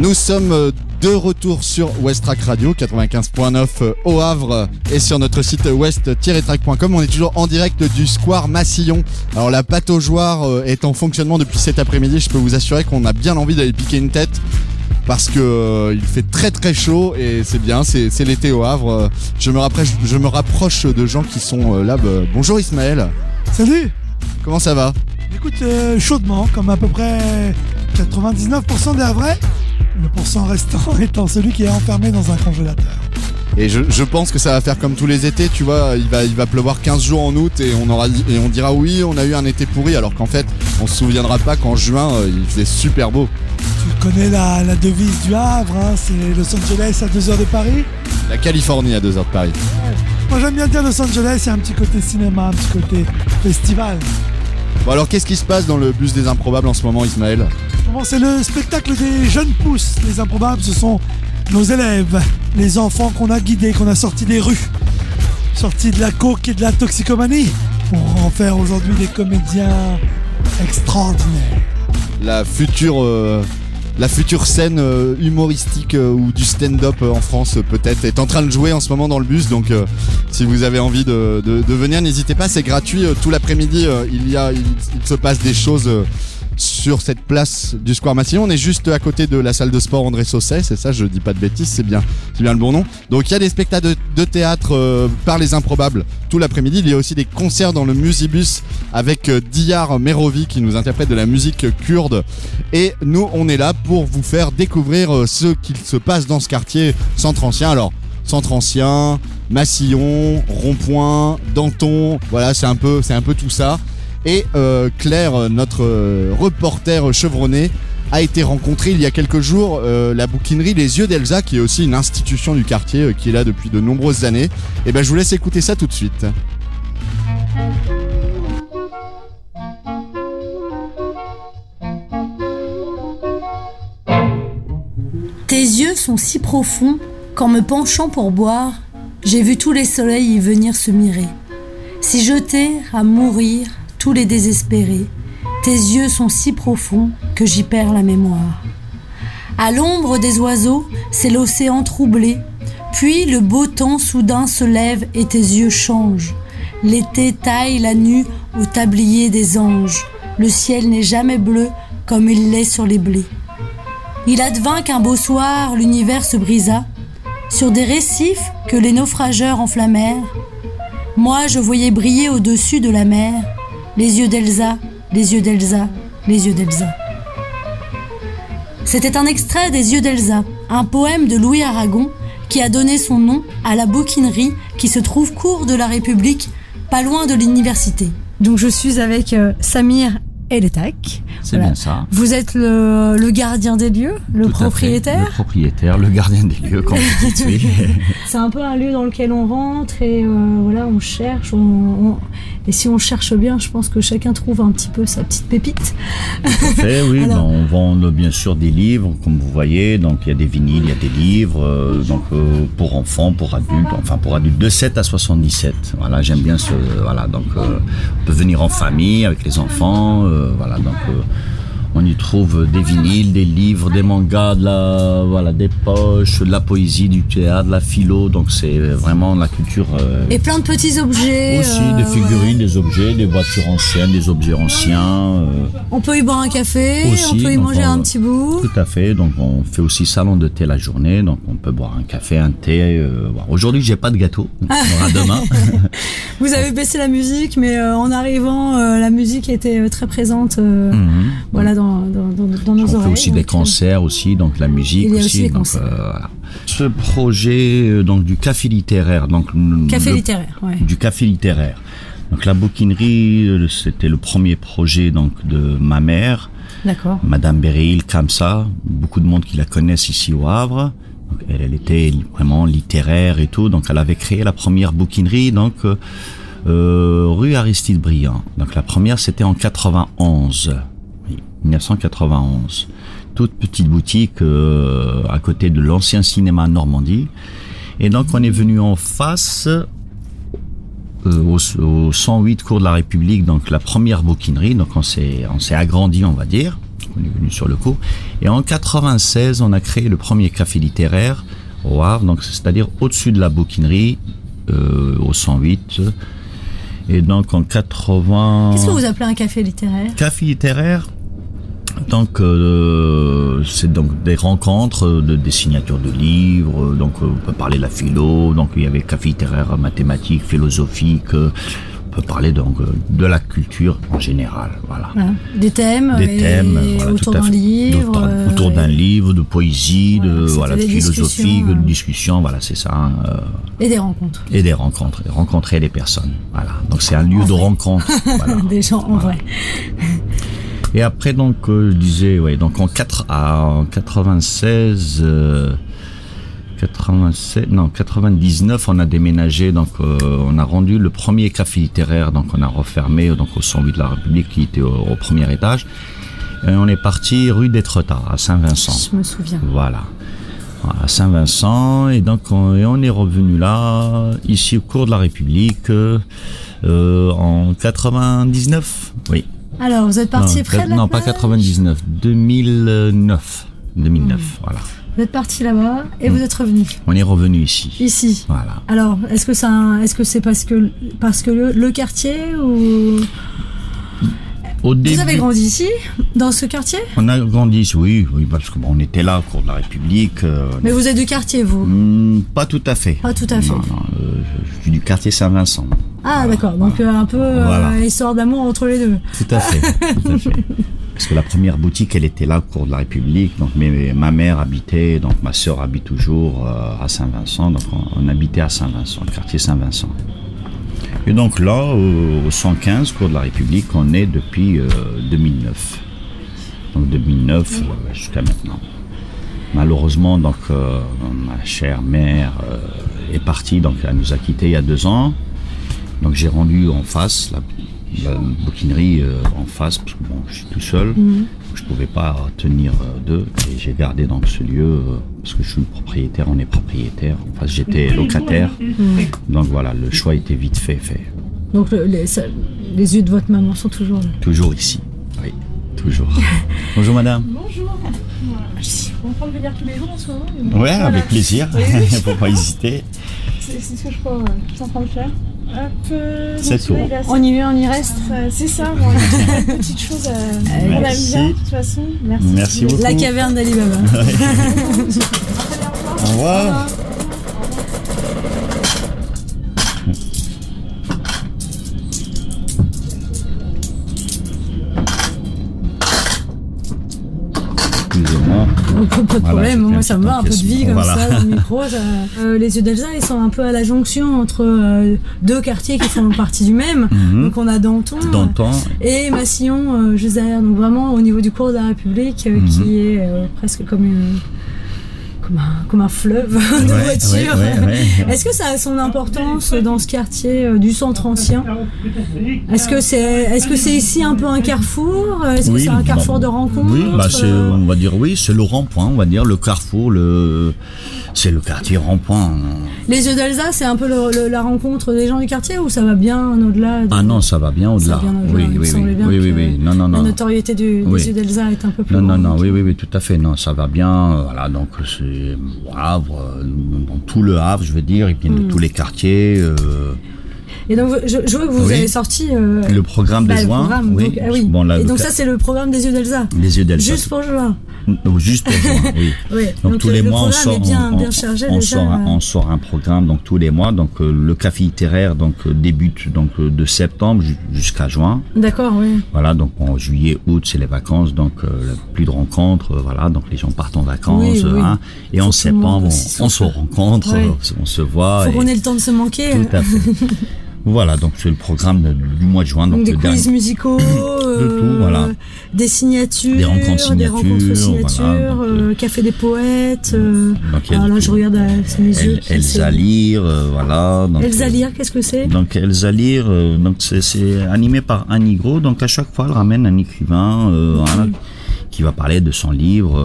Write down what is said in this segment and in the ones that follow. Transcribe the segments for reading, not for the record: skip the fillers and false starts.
Nous sommes de retour sur Westrack Radio 95.9 au Havre et sur notre site west-track.com. On est toujours en direct du Square Massillon. Alors la pataugeoire est en fonctionnement depuis cet après-midi. Je peux vous assurer qu'on a bien envie d'aller piquer une tête parce que il fait très très chaud et c'est bien, c'est l'été au Havre. Je me rapproche de gens qui sont là. Bonjour Ismaël. Salut. Comment ça va? Écoute, chaudement, comme à peu près 99% des Havrais. Le pourcent restant étant celui qui est enfermé dans un congélateur. Et je pense que ça va faire comme tous les étés, tu vois, il va pleuvoir 15 jours en août et on dira oui, on a eu un été pourri, alors qu'en fait, on se souviendra pas qu'en juin, il faisait super beau. Tu connais la devise du Havre, hein, c'est Los Angeles à 2 heures de Paris. La Californie à 2 heures de Paris. Ouais. Moi j'aime bien dire Los Angeles, il y a un petit côté cinéma, un petit côté festival. Bon alors, qu'est-ce qui se passe dans le bus des improbables en ce moment, Ismaël? Bon, c'est le spectacle des jeunes pousses. Les improbables, ce sont nos élèves, les enfants qu'on a guidés, qu'on a sortis des rues, sortis de la coke et de la toxicomanie, pour en faire aujourd'hui des comédiens extraordinaires. La future scène humoristique ou du stand-up en France peut-être est en train de jouer en ce moment dans le bus, donc si vous avez envie de venir, n'hésitez pas, c'est gratuit. Tout l'après-midi il se passe des choses sur cette place du Square Massillon. On est juste à côté de la salle de sport André Sausset, c'est ça, je dis pas de bêtises, c'est bien le bon nom. Donc il y a des spectacles de théâtre par les improbables tout l'après-midi. Il y a aussi des concerts dans le Musibus avec Diyar Merovi qui nous interprète de la musique kurde. Et nous, on est là pour vous faire découvrir ce qu'il se passe dans ce quartier centre ancien. Alors, centre ancien, Massillon, Rond-Point, Danton, voilà, c'est un peu tout ça. Et Claire, notre reporter chevronné, a été rencontrée il y a quelques jours la bouquinerie Les Yeux d'Elsa, qui est aussi une institution du quartier qui est là depuis de nombreuses années. Et ben je vous laisse écouter ça tout de suite. Tes yeux sont si profonds qu'en me penchant pour boire, j'ai vu tous les soleils y venir se mirer, s'y jeter à mourir tous les désespérés. Tes yeux sont si profonds que j'y perds la mémoire. À l'ombre des oiseaux, c'est l'océan troublé, puis le beau temps soudain se lève et tes yeux changent. L'été taille la nue au tablier des anges. Le ciel n'est jamais bleu comme il l'est sur les blés. Il advint qu'un beau soir, l'univers se brisa sur des récifs que les naufrageurs enflammèrent. Moi, je voyais briller au-dessus de la mer les yeux d'Elsa, les yeux d'Elsa, les yeux d'Elsa. C'était un extrait des Yeux d'Elsa, un poème de Louis Aragon qui a donné son nom à la bouquinerie qui se trouve cours de la République, pas loin de l'université. Donc je suis avec Samir Eletac. C'est voilà. Bien ça. Vous êtes le gardien des lieux, le propriétaire. Le propriétaire, le gardien des lieux, comme vous dites. Oui. C'est un peu un lieu dans lequel on rentre et voilà, on cherche. Et si on cherche bien, je pense que chacun trouve un petit peu sa petite pépite. Tout à fait, oui. Alors, on vend bien sûr des livres, comme vous voyez. Donc il y a des vinyles, il y a des livres. Pour enfants, pour adultes de 7 à 77. Voilà, j'aime bien ce. Voilà, donc on peut venir en famille avec les enfants. Voilà, donc on y trouve des vinyles, des livres, des mangas, des poches, de la poésie, du théâtre, de la philo. Donc c'est vraiment la culture. Et plein de petits objets. Aussi des figurines, des objets, des voitures anciennes, des objets anciens. On peut y boire un café, aussi, on peut y manger un petit bout. Tout à fait. Donc on fait aussi salon de thé la journée. Donc on peut boire un café, un thé. Aujourd'hui j'ai pas de gâteau. On aura demain. Vous avez baissé la musique, mais en arrivant, la musique était très présente. Voilà. Dans nos oreilles. On fait aussi des concerts aussi, donc la musique il y a aussi. Des donc, concerts. Ce projet donc du café littéraire, du café littéraire. Donc la bouquinerie, c'était le premier projet donc de ma mère. D'accord. Madame Beryl Kamsa, beaucoup de monde qui la connaissent ici au Havre. Donc, elle était vraiment littéraire et tout, donc elle avait créé la première bouquinerie donc rue Aristide Briand. Donc la première c'était en 91. 1991. Toute petite boutique à côté de l'ancien cinéma Normandie. Et donc on est venu en face au 108 cours de la République, donc la première bouquinerie. Donc on s'est agrandi, on va dire. on est venu sur le coup. Et en 96, on a créé le premier café littéraire au Havre, donc c'est-à-dire au-dessus de la bouquinerie, au 108. Et donc en 80... Qu'est-ce que vous appelez un café littéraire ? Café littéraire, donc c'est donc des rencontres, des signatures de livres, donc on peut parler de la philo, donc il y avait café littéraire mathématique, philosophique, on peut parler donc de la culture en général, voilà. Des thèmes, voilà, autour d'un livre. Autour d'un livre, de poésie, de philosophique, de discussion, voilà, c'est ça. Et des rencontres. Et des rencontres, rencontrer les personnes, voilà. Donc c'est un lieu de rencontre, voilà. Des gens en vrai. Et après donc je disais, ouais, donc en 99, on a déménagé, donc on a rendu le premier café littéraire, donc on a refermé donc au 108 de la République qui était au premier étage. Et on est parti rue d'Étretat à Saint-Vincent. Je me souviens. Voilà. À Saint-Vincent, et donc on est revenu là, ici au cours de la République, en 99, oui. Alors, vous êtes parti près de la Non, plage ? pas 99, 2009, voilà. Vous êtes parti là-bas et vous êtes revenu. On est revenu ici. Ici. Voilà. Alors, est-ce que c'est parce que le quartier ou Au début, vous avez grandi ici, dans ce quartier ? On a grandi ici, oui, parce que on était là au cours de la République. Mais vous êtes du quartier, vous ? Pas tout à fait. Pas tout à fait. Non, je suis du quartier Saint-Vincent. Ah, voilà, d'accord. Donc un peu histoire d'amour entre les deux. Tout à fait. Tout à fait. Parce que la première boutique, elle était là au cours de la République. Donc ma mère habitait, donc ma sœur habite toujours à Saint-Vincent. Donc on habitait à Saint-Vincent, le quartier Saint-Vincent. Et donc là, au 115, cours de la République, on est depuis 2009. Donc 2009 jusqu'à maintenant. Malheureusement, donc ma chère mère est partie, donc elle nous a quittés il y a 2 ans. Donc j'ai rendu en face la bouquinerie en face, parce que bon, je suis tout seul, je pouvais pas tenir deux, et j'ai gardé donc ce lieu parce que je suis le propriétaire, on est propriétaire. En face, j'étais locataire, donc voilà, le choix était vite fait. Donc les yeux de votre maman sont toujours là. Toujours ici, oui, toujours. Bonjour madame. Bonjour. On va prendre venir tous les jours en ce moment. Ouais, avec plaisir. Faut pas hésiter. C'est ce que je suis en train de faire. Hop, C'est tout. On y vient, on y reste. C'est ça, bon, une petite chose on aime bien de toute façon. Merci beaucoup. La caverne d'Ali Baba. Au revoir. Excusez-moi. Pas de problème, moi ça me va, un peu de vie comme voilà. ça dans le micro. Les yeux d'Elsa, ils sont un peu à la jonction entre 2 quartiers qui font partie du même. Donc on a Danton et Massillon juste derrière. Donc vraiment au niveau du cours de la République qui est presque comme un fleuve de voitures. Ouais. Est-ce que ça a son importance dans ce quartier du centre ancien ? Est-ce que c'est ici un peu un carrefour ? Est-ce que c'est un carrefour de rencontres ? Oui, on va dire oui, c'est le rond-point, on va dire le carrefour, c'est le quartier rond-point. Les yeux d'Elsa, c'est un peu la rencontre des gens du quartier ou ça va bien au-delà Ah non, ça va bien au-delà. Oui. Non. La notoriété des yeux d'Elsa est un peu plus grande. Non, oui, tout à fait. Non, ça va bien. Voilà, donc c'est Havre, dans tout le Havre, je veux dire, et puis de tous les quartiers. Et donc, je vois que vous avez sorti le programme des Juin. Oui. Bon, là, et donc ça, c'est le programme des yeux d'Elsa. Les yeux d'Elsa. Juste pour juin. Juste pour juin, oui. Donc tous les mois, on sort un programme. Donc tous les mois, donc le café littéraire débute donc de septembre jusqu'à juin. D'accord, oui. Voilà, donc en juillet, août, c'est les vacances, donc plus de rencontres. Voilà, donc les gens partent en vacances. Oui. Et en septembre, on se rencontre, on se voit. Faut qu'on ait le temps de se manquer. Tout à fait. Voilà, donc c'est le programme du mois de juin. Donc des quiz musicaux, de tout, voilà. Des signatures, des rencontres signatures, voilà, Café des poètes. Alors là, je regarde mes yeux. Elsa Lire, voilà. Donc, Elsa Lire, qu'est-ce que c'est ? Donc Elsa Lire, donc c'est animé par Annie Gros. Donc à chaque fois, elle ramène un écrivain voilà, qui va parler de son livre.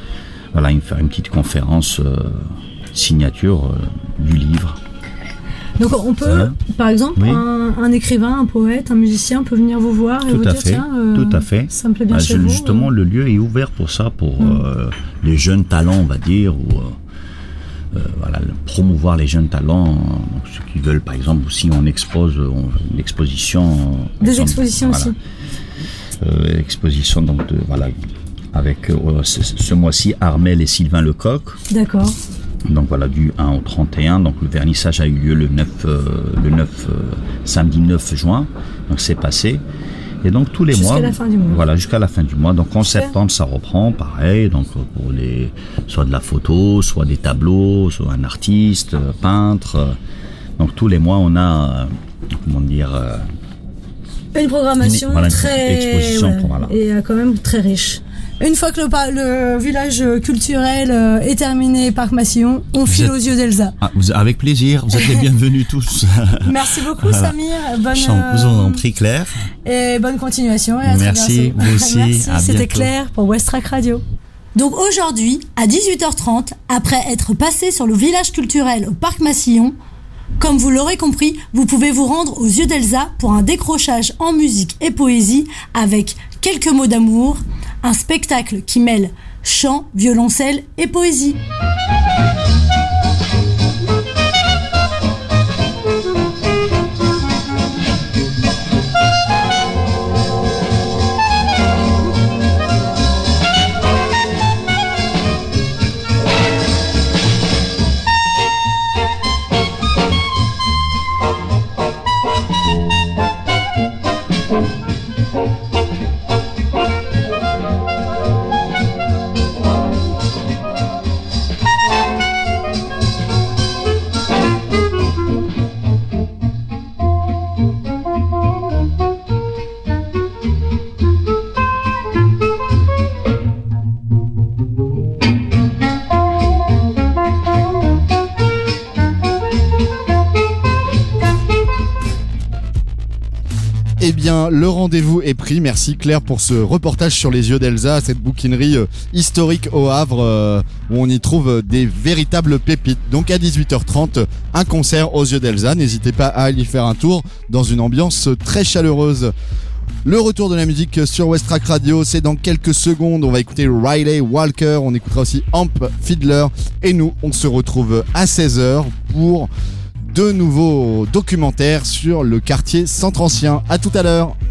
Voilà, il va faire une petite conférence signature du livre. Donc on peut, par exemple, un écrivain, un poète, un musicien peut venir vous voir et vous dire tiens, tout à fait. Ça me plaît bien chez vous. Justement, le lieu est ouvert pour ça, pour les jeunes talents, on va dire, ou promouvoir les jeunes talents. Donc, ceux qui veulent, par exemple, aussi on expose une exposition. Des expositions aussi. Exposition donc avec ce mois-ci Armel et Sylvain Lecoq. D'accord. Donc voilà, du 1 au 31. Donc le vernissage a eu lieu le 9 samedi 9 juin. Donc c'est passé. Et donc tous les mois. Jusqu'à la fin du mois. Voilà, jusqu'à la fin du mois. Donc en septembre, ça reprend, pareil. Donc pour soit de la photo, soit des tableaux, soit un artiste, peintre. Donc tous les mois, on a, une programmation et quand même très riche. Une fois que le village culturel est terminé, Parc Massillon, on file aux yeux d'Elsa. Avec plaisir, vous êtes les bienvenus tous. Merci beaucoup Samir, vous en prie Claire. Et bonne continuation et à merci, très bientôt. Vous aussi. Merci, c'était bientôt. Claire pour West Track Radio. Donc aujourd'hui, à 18h30, après être passé sur le village culturel au Parc Massillon, comme vous l'aurez compris, vous pouvez vous rendre aux yeux d'Elsa pour un décrochage en musique et poésie avec quelques mots d'amour, un spectacle qui mêle chant, violoncelle et poésie. Eh bien, le rendez-vous est pris. Merci Claire pour ce reportage sur les yeux d'Elsa, cette bouquinerie historique au Havre où on y trouve des véritables pépites. Donc à 18h30, un concert aux yeux d'Elsa. N'hésitez pas à aller faire un tour dans une ambiance très chaleureuse. Le retour de la musique sur West Track Radio, c'est dans quelques secondes. On va écouter Riley Walker, on écoutera aussi Amp Fiddler. Et nous, on se retrouve à 16h pour 2 nouveaux documentaires sur le quartier Centre Ancien. À tout à l'heure.